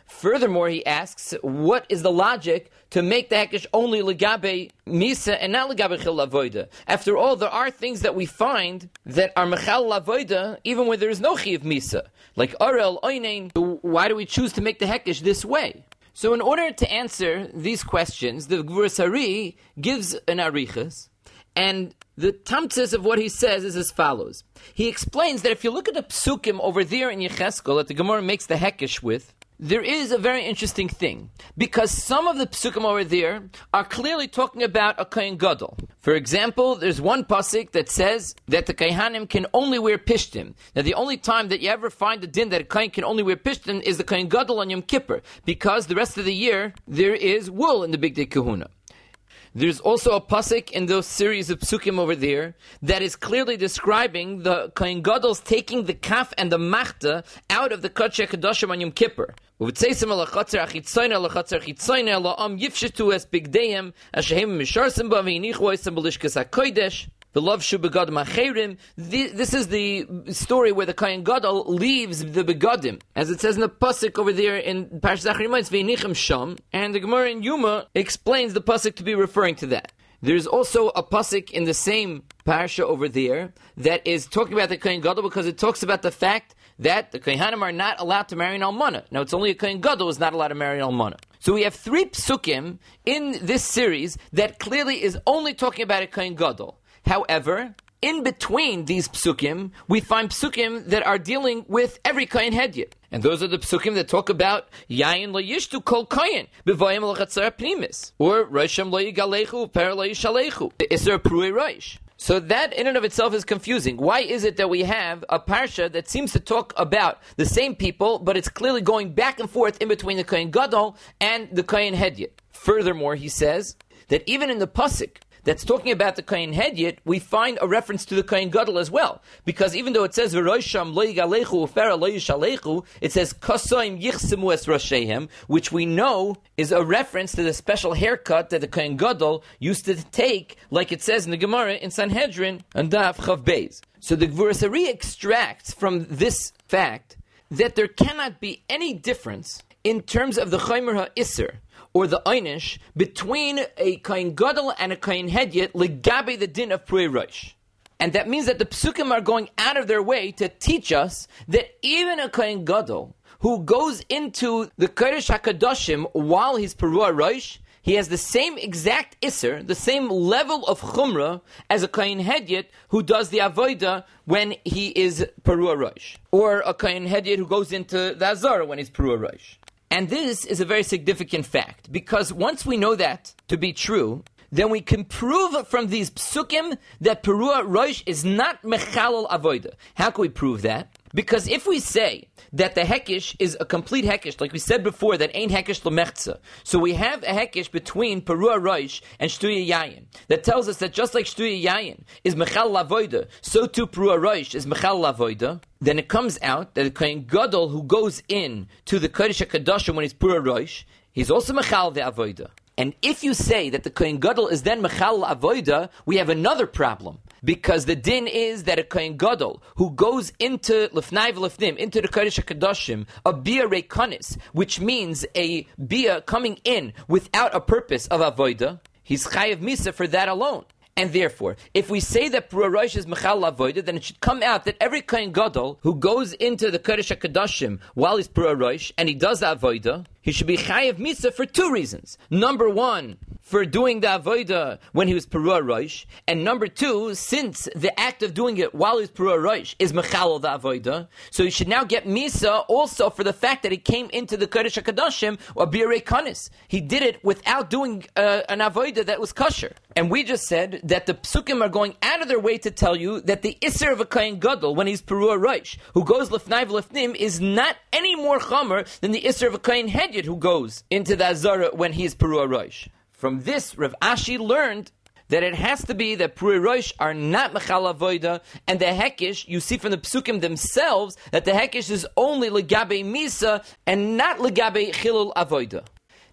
Speaker 2: Furthermore, he asks, what is the logic to make the hekesh only legabe misa and not legabe chil lavoida? After all, there are things that we find that are mechal lavoida even when there is no chiv misa, like arel oinein. Why do we choose to make the hekesh this way? So, in order to answer these questions, the Gvuras Hari gives an arichas, and the tamtzis of what he says is as follows. He explains that if you look at the psukim over there in Yecheskel that the Gemara makes the hekesh with, there is a very interesting thing, because some of the psukim over there are clearly talking about a kohen gadol. For example, there's one pasuk that says that the kohanim can only wear pishtim. Now, the only time that you ever find the din that a kohen can only wear pishtim is the kohen gadol on Yom Kippur, because the rest of the year there is wool in the Big Day Kahuna. There's also a pasuk in those series of psukim over there that is clearly describing the kohen gadol's taking the kaf and the machta out of the kodesh kadoshim on Yom Kippur. Uv'tzeisem ala chatzer achitzoyne ala chatzer chitzoyne ala yifshetu es bigdeim ashehem misharsim ba v'yinichu oisem b'lishkas hakodesh. The love shu begadim acherim. This is the story where the kohen gadol leaves the begadim, as it says in the pasuk over there in Parashat Zachariah, v'yinichem sham, and the Gemara in Yuma explains the pasuk to be referring to that. There's also a pasuk in the same parasha over there that is talking about the kohen gadol, because it talks about the fact that the kohanim are not allowed to marry an almana. Now, it's only a kohen gadol who is not allowed to marry an almana. So we have 3 psukim in this series that clearly is only talking about a kohen gadol. However, in between these psukim, we find psukim that are dealing with every kohen hedyot. And those are the psukim that talk about yayin lo yishtu kol kohen b'vayim l'chatzar pnimis, or rosham lo yigalechu per lo yishalechu, iser pruei rosh. So that in and of itself is confusing. Why is it that we have a parsha that seems to talk about the same people, but it's clearly going back and forth in between the kohen gadol and the kohen hedyot? Furthermore, he says that even in the pasuk that's talking about the kohen hedyot, we find a reference to the kohen gadol as well, because even though it says v'rosham lo yigalechu ufera lo yishalechu, it says kasoim yichsemu es roshehem, which we know is a reference to the special haircut that the kohen gadol used to take, like it says in the Gemara in Sanhedrin and Daf Chav Beis. So the Gvuras Hari extracts from this fact that there cannot be any difference in terms of the chomer ha'isser, or the einish, between a kohen gadol and a kohen hedyot legabe the din of pruei rosh. And that means that the psukim are going out of their way to teach us that even a kohen gadol who goes into the kodesh hakadoshim while he's pruei rosh, he has the same exact isser, the same level of chumrah as a kohen hedyot who does the avodah when he is pruei rosh, or a kohen hedyot who goes into the azara when he's pruei rosh. And this is a very significant fact, because once we know that to be true, then we can prove from these psukim that Perua Rosh is not Mechalal Avoida. How can we prove that? Because if we say that the hekesh is a complete hekesh, like we said before, that ain't hekesh l'mechza, so we have a hekesh between Perua Rosh and Shtuya Yayin that tells us that just like Shtuya Yayin is Mechal Lavoida, so too Perua Rosh is Mechal Lavoida. Then it comes out that the Kohen Gadol who goes in to the Kodesh HaKadoshim when he's Perua Rosh, he's also Mechal the Avoida. And if you say that the Kohen Gadol is then Mechal Avoida, we have another problem. Because the din is that a Kohen Gadol who goes into Lefnai v'Lefnim, into the Kodesh HaKadoshim, a Bia Reikanis, which means a Bia coming in without a purpose of Avoida, he's Chayav Misa for that alone. And therefore, if we say that Perua Rosh is Mechal Avoida, then it should come out that every Kohen Gadol who goes into the Kodesh HaKadoshim while he's Perua Rosh, and he does the Avoida, he should be Chayav Misa for 2 reasons. Number 1, for doing the Avoida when he was Perua Rosh, and number 2, since the act of doing it while he's Perua Rosh is Mechal the Avoida, so he should now get Misa also for the fact that he came into the Kodesh HaKadoshim or Birei Kanis. He did it without doing an Avoida that was kosher. And we just said that the psukim are going out of their way to tell you that the Isser of a Kohen Gadol when he's Perua Rosh, who goes Lefnai v'Lefnim, is not any more chamer than the Isser of a Kohen Hedyot who goes into the Azara when he is Perua Rosh. From this, Rav Ashi learned that it has to be that Perua Rosh are not Mechal Avoida, and the Hekesh, you see from the Psukim themselves, that the Hekesh is only Legabe Misa and not Legabe Chilul Avoida.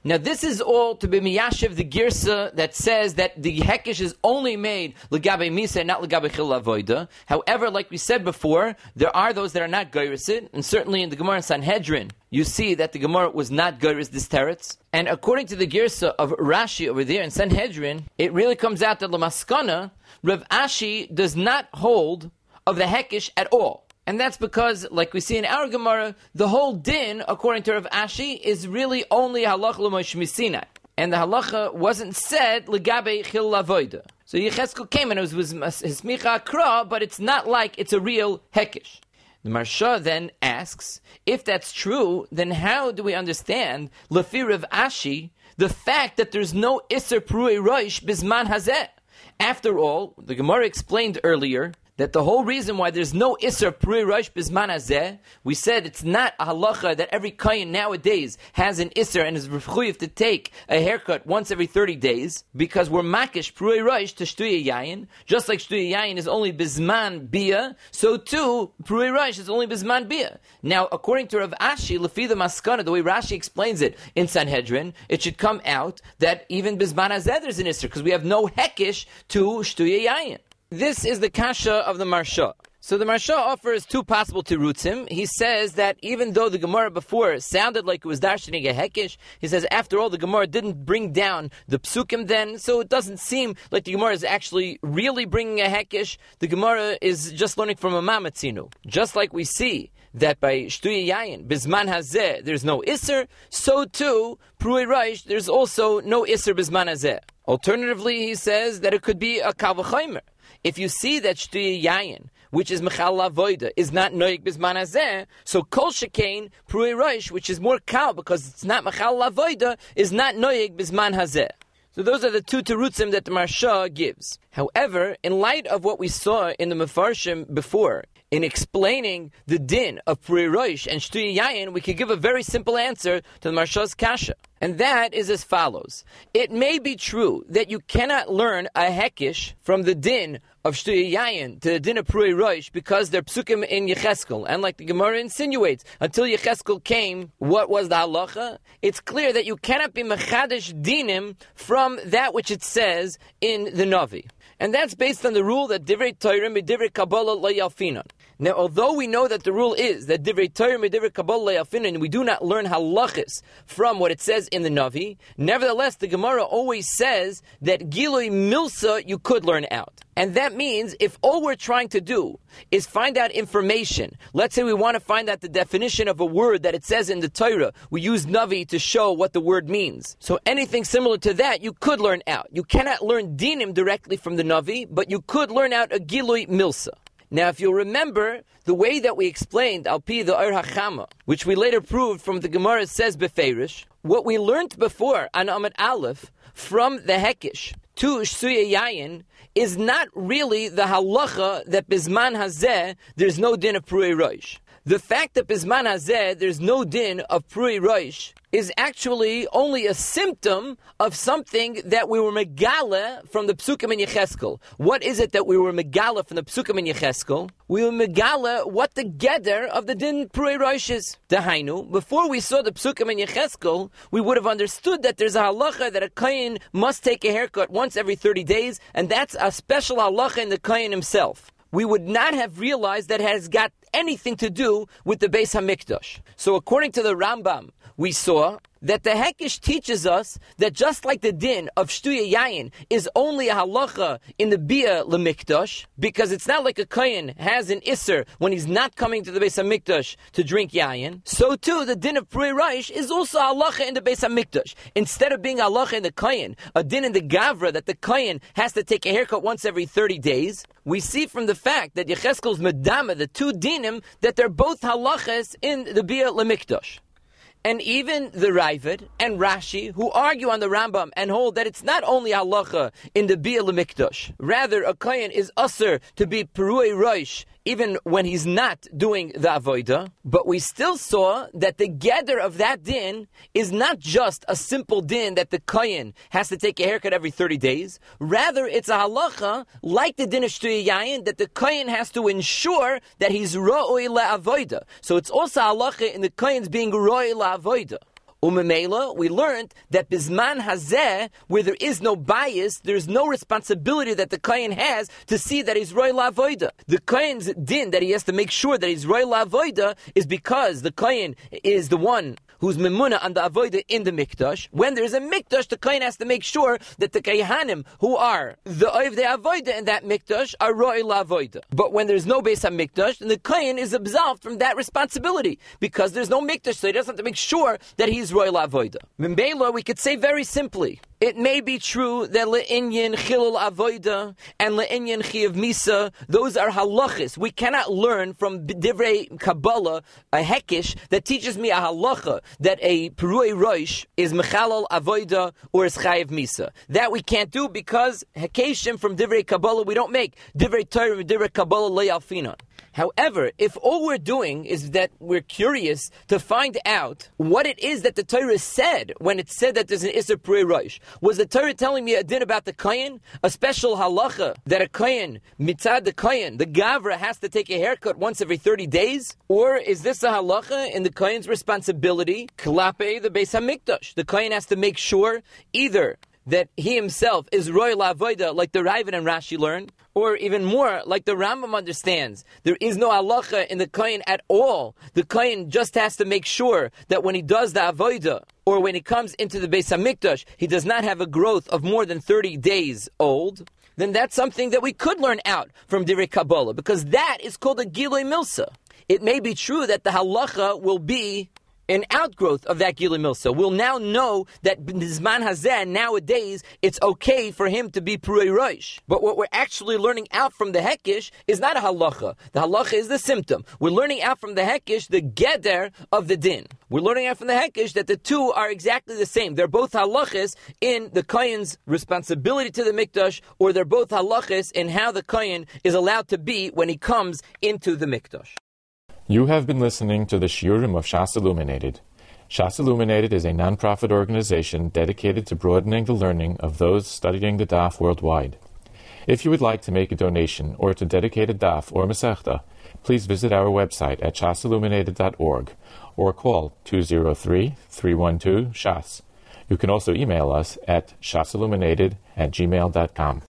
Speaker 2: Now this is all to be miyashiv the girsa that says that the hekesh is only made legabe misa and not legabe chil avoida. However, like we said before, there are those that are not geirusid, and certainly in the Gemara in Sanhedrin, you see that the Gemara was not geiris this teretz. And according to the girsa of Rashi over there in Sanhedrin, it really comes out that Lamaskana, Rav Ashi does not hold of the hekesh at all. And that's because, like we see in our Gemara, the whole din, according to Rav Ashi, is really only halacha l'mosh misinai. And the halacha wasn't said legabe chil lavoida. So Yecheskel came and it was his micha akra, but it's not like it's a real hekesh. The Marsha then asks, if that's true, then how do we understand, lefi Rav Ashi, the fact that there's no iser pruei roish bisman hazeh? After all, the Gemara explained earlier that the whole reason why there's no Isser Pruei Rosh Bizman Hazeh, we said it's not a halacha that every Kayin nowadays has an Isser and is rechuyev to take a haircut once every 30 days, because we're makish Pruei Rosh to Shtuya Yayin. Just like Shtuya Yayin is only Bizman Bia, so too Pruei Rosh is only Bizman Bia. Now, according to Rav Ashi, Lefi the Maskana, the way Rashi explains it in Sanhedrin, it should come out that even Bizman Hazeh there's an Isser, because we have no Hekish to Shtuya Yayin. This is the kasha of the Marsha. So the Marsha offers two possible tirutzim. He says that even though the Gemara before sounded like it was darshaning a hekish, he says after all the Gemara didn't bring down the psukim then, so it doesn't seem like the Gemara is actually really bringing a hekish. The Gemara is just learning from a mamatzinu. Just like we see that by Shtuya Yayin, Bizman Hazeh, there's no Isser, so too, Pruei Rosh, there's also no Isser Bizman Hazeh. Alternatively, he says that it could be a Kal V'chomer. If you see that Shtuya Yayin, which is Mechal Lavoida, is not Noik Bizman Hazeh, so Kol Shekain, Pruei Rosh, which is more Kal because it's not Mechal Lavoida, is not Noik Bizman Hazeh. So those are the two terutzim that the Marsha gives. However, in light of what we saw in the Mefarshim before, in explaining the din of Pruei Rosh and Shtuya Yayin, we could give a very simple answer to the Marsha's kasha. And that is as follows. It may be true that you cannot learn a hekish from the din of Shtuya Yayin to the din of Pruei Rosh because they're psukim in Yecheskel. And like the Gemara insinuates, until Yecheskel came, what was the halacha? It's clear that you cannot be mechadish dinim from that which it says in the Navi. And that's based on the rule that Divrei Torah midivrei Kabbalah lo yalfinon. Now, although we know that the rule is that Divrei Torah midivrei Kabbalah lo yalfinon, and we do not learn halachis from what it says in the Navi, nevertheless, the Gemara always says that Gilui Milsa you could learn out. And that means if all we're trying to do is find out information, let's say we want to find out the definition of a word that it says in the Torah, we use Navi to show what the word means. So anything similar to that, you could learn out. You cannot learn dinim directly from the Navi, but you could learn out a Gilui Milsa. Now, if you'll remember, the way that we explained Al-Pi the Or HaChama, which we later proved from the Gemara says Beferish, what we learned before on Amud Aleph from the Hekish to Shtuya Yayin is not really the halacha that Bizman Hazeh there's no din of Pruei Rosh. The fact that Bizman Hazeh there's no din of Pruei Rosh is actually only a symptom of something that we were megala from the Psukim in Yecheskel. What is it that we were megala from the Psukim in Yecheskel? We were megala what the geder of the din Pruei Rosh is. Dahainu, before we saw the Psukim in Yecheskel, we would have understood that there's a halacha that a kohen must take a haircut once every 30 days, and that's a special halacha in the kohen himself. We would not have realized that it has got anything to do with the Beis HaMikdash. So according to the Rambam, we saw that the Hekish teaches us that just like the din of Shtuya Yayin is only a halacha in the Bia L'Mikdash, because it's not like a Kohen has an Isser when he's not coming to the Beis HaMikdash to drink Yayin, so too the din of Pruei Rosh is also a halacha in the Beis HaMikdash. Instead of being a halacha in the Kohen, a din in the Gavra that the Kohen has to take a haircut once every 30 days, we see from the fact that Yecheskel's Medama, the two dinim, that they're both halachas in the Bia L'Mikdash. And even the Raavad and Rashi, who argue on the Rambam and hold that it's not only halacha in the Bia L'Mikdash, rather a kohen is usher to be Pruei Rosh even when he's not doing the avodah, but we still saw that the gather of that din is not just a simple din that the kohen has to take a haircut every 30 days. Rather, it's a halacha, like the din of Shtuya Yayin, that the kohen has to ensure that he's ro'oi la'avodah. So it's also a halacha in the kohen's being ro'oi la'avodah. Umemela, we learned that Bizman Hazeh, where there is no bias, there's no responsibility that the Kohen has to see that he's Roy La'avoida. The Kohen's din that he has to make sure that he's Roy La'avoida is because the Kohen is the one who's memuna on the avoida in the mikdash. When there's a mikdash, the kohen has to make sure that the kayhanim who are the oiv the avoida in that mikdash are roi la'avoida. But when there's no beis hamikdash, then the kohen is absolved from that responsibility because there's no mikdash, so he doesn't have to make sure that he's roi la'avoida. Mimbela, we could say very simply, it may be true that le'inyan chilul avoida and le'inyan chiyav misa, those are halachis. We cannot learn from divrei Kabbalah a hekish that teaches me a halacha that a perui roish is mechalal avoida or is chayiv misa. That we can't do because hekeshim from divrei Kabbalah we don't make. Divrei Torah, divrei Kabbalah le'alfina. However, if all we're doing is that we're curious to find out what it is that the Torah said when it said that there's an Isser Perui Rosh, was the Torah telling me a din about the Kohen, a special halacha that a Kohen, mitzad the Kohen, the Gavra has to take a haircut once every 30 days? Or is this a halacha in the Kohen's responsibility, klape the Beis HaMikdash? The Kohen has to make sure either that he himself is royal avoida, like the Ravid and Rashi learn, or even more, like the Rambam understands. There is no halacha in the kohen at all. The kohen just has to make sure that when he does the avoida, or when he comes into the Beis HaMikdash, he does not have a growth of more than 30 days old. Then that's something that we could learn out from Divrei Kabbalah, because that is called a Gilui Milsa. It may be true that the halacha will be an outgrowth of that Gilui Milsa. We'll now know that Bizman Hazeh, nowadays, it's okay for him to be Perui Rosh. But what we're actually learning out from the Hekish is not a halacha. The halacha is the symptom. We're learning out from the Hekish the Geder of the Din. We're learning out from the Hekish that the two are exactly the same. They're both halachas in the Kohen's responsibility to the Mikdash, or they're both halachas in how the Kohen is allowed to be when he comes into the Mikdash.
Speaker 1: You have been listening to the Shiurim of Shas Illuminated. Shas Illuminated is a non-profit organization dedicated to broadening the learning of those studying the Daf worldwide. If you would like to make a donation or to dedicate a Daf or Masechta, please visit our website at shasilluminated.org or call 203-312-SHAS. You can also email us at shasilluminated@gmail.com.